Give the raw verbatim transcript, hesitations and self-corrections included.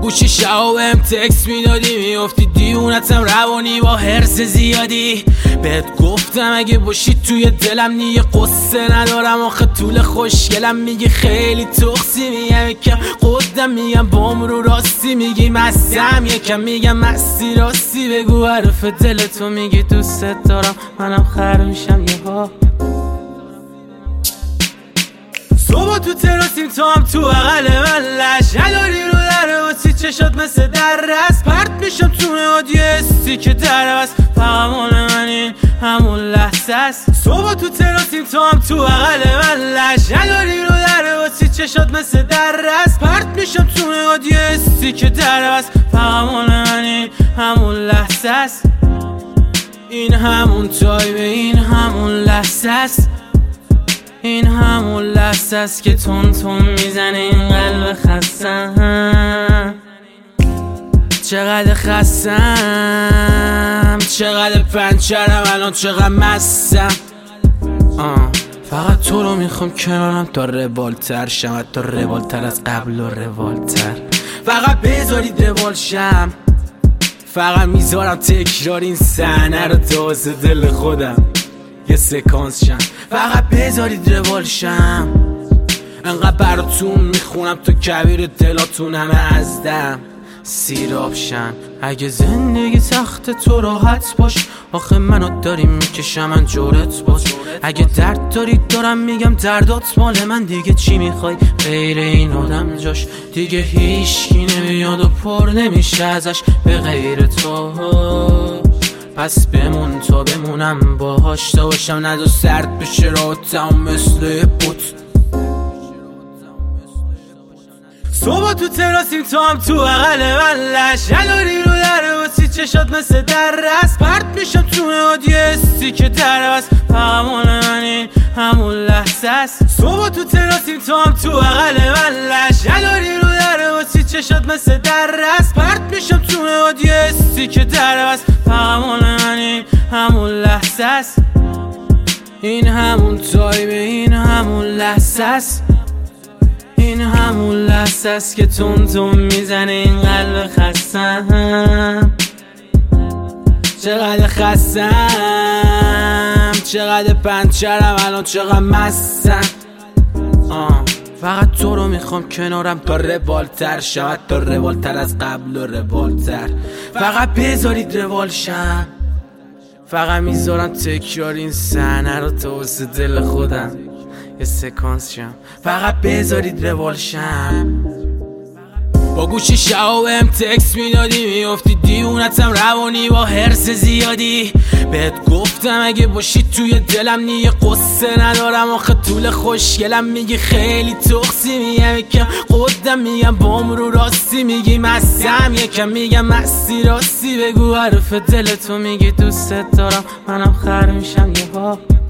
گوشی شبا بهم تکس میدادی میافتی دیونتم روانی با حرص زیادی. بهت گفتم اگه باشی توی دلم نیه قصه ندارم آخه طول خوشگلم. میگی خیلی تخصی میگم یکم قدم میگم بام رو راستی میگی مستم یکم میگم مستی راستی. بگو حرف دلتو میگی دوست دارم منم خر میشم یه ها. صبح تو تراسیم تو هم تو اقل من لش نداری رو در واسی چشات مثل در رست پرت میشم تو نادیستی که در بست فقط مال منی همون لحظه است. صبح تو تراسیم تو هم تو اقل من لش نداری رو در واسی چشات مثل در رست پرت میشم تو نادیستی که در بست فقط مال منی همون لحظه است. این همون تایمه این همون لحظه است. این همون لحظه است که تون تون میزنه این قلب خستم. چقدر خستم چقدر پنچرم الان چقدر مستم. آه. فقط تو رو میخوام کنارم تا روالتر شم تا روالتر از قبل و روالتر. فقط بذارید روال شم فقط میذارم تکرار این صحنه رو تا واسه دل خودم یه سکانس شم. فقط بذارید روال شم انقدر براتون میخونم تو کبیر دلاتون همه از دم سیراب شن. اگه زندگی سخت تو راحت باش آخه منو داری میکشم من جورت باش. اگه درد داری دارم میگم دردات مال من دیگه چی میخوای غیر این آدم جاش. دیگه هیچکی نمیاد و پر نمیشه ازش به غیر تو. پس بمون تا بمونم باهاش تا باشم ندو سرد بشه راتم مثل بوت. صبح تو تراسیم تو هم تو اقل من لش نداری رو در واسی چشات مثل در رست پرت میشم تو نادیستی که در بست فقط مال منی همون لحظه است. صبح تو تراسیم تو هم تو اقل من لش نداری رو در واسی چشات مثل در رست پرت میشم تو نادیستی که در بست فقط مال منی همون لحظه است. این همون تایمه این همون لحظه است. این همون لحظه است که تون تون میزنه این قلب خستم. چقدر خستم چقدر پنچرم الان چقدر مستم. آه. فقط تو رو میخوام کنارم تا روالتر شم تا روالتر از قبل و روالتر. فقط بذارید روال شم فقط میذارم تکرار این صحنه رو تا واسه دل خودم یه سکانس شم. فقط بذارید روال شم. با گوشی شبا بهم تکس میدادی میافتی دیونتم روانی با حرص زیادی. بهت گفتم اگه باشی توی دلم نیه قصه ندارم آخه طول خوشگلم. میگی خیلی تخصی میگم یکم قدم میگم بام رو راستی میگی مستم یکم میگم مستی راستی. بگو حرف دلتو میگی دوست دارم منم خر میشم یه ها.